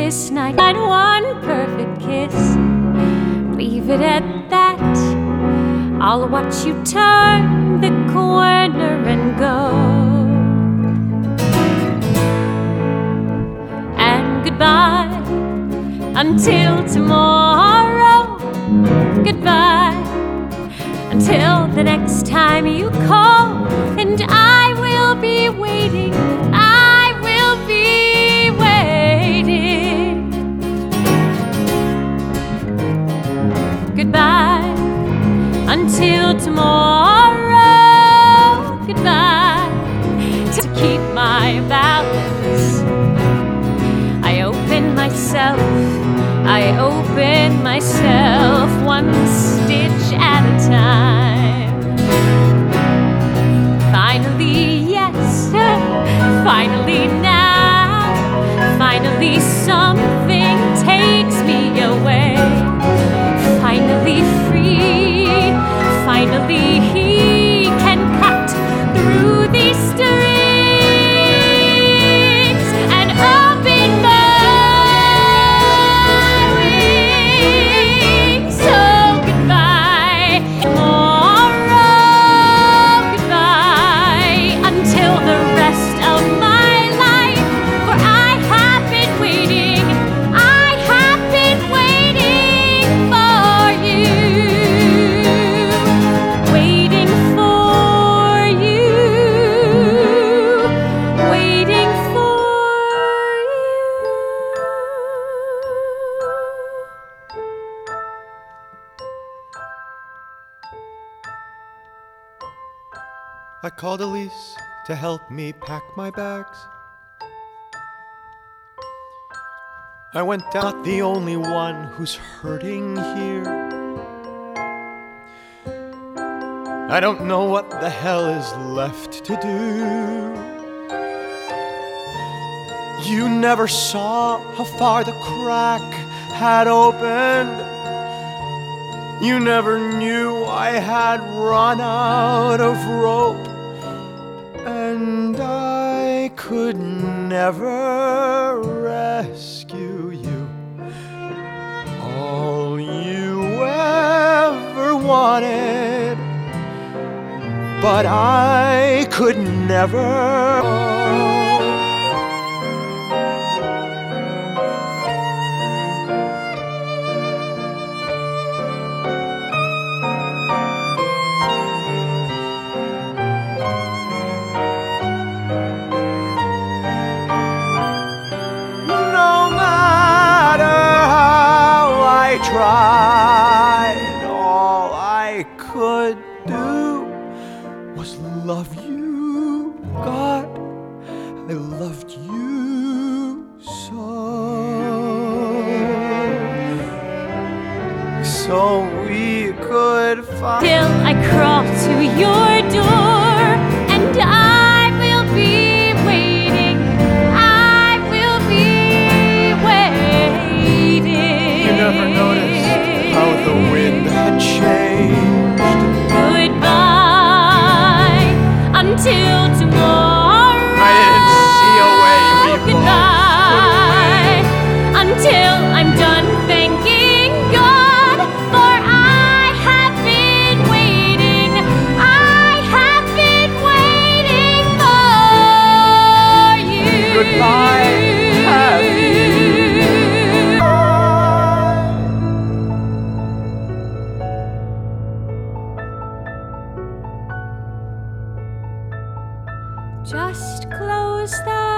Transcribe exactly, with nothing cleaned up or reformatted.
this night. I'd one perfect kiss, leave it at that. I'll watch you turn the corner and go. And goodbye until tomorrow. Goodbye until the next time you call. And I will be waiting, I will be waiting. Goodbye until tomorrow. Goodbye. To keep my balance, I open myself, I open myself one stitch at a time. Finally, yes, finally now, finally something takes me away. Finally free, finally he can cut through these strings and open my wings. So goodbye, tomorrow, goodbye until the rest of my life. For I have been waiting, I have been waiting for you, waiting for you, waiting for you. I called Elise to help me pack my bags. I went down, not the only one who's hurting here. I don't know what the hell is left to do. You never saw how far the crack had opened. You never knew I had run out of rope. And I could never rescue you. All you ever wanted, but I could never. Tried, all I could do was love you, God, I loved you so. So we could find. Till I crawl to your door, and I will be waiting, I will be waiting. You never noticed how the wind had changed. Goodbye until tomorrow. I didn't see a way we Goodbye until I'm done thanking God. For I have been waiting, I have been waiting for you. Goodbye, happy. Just close the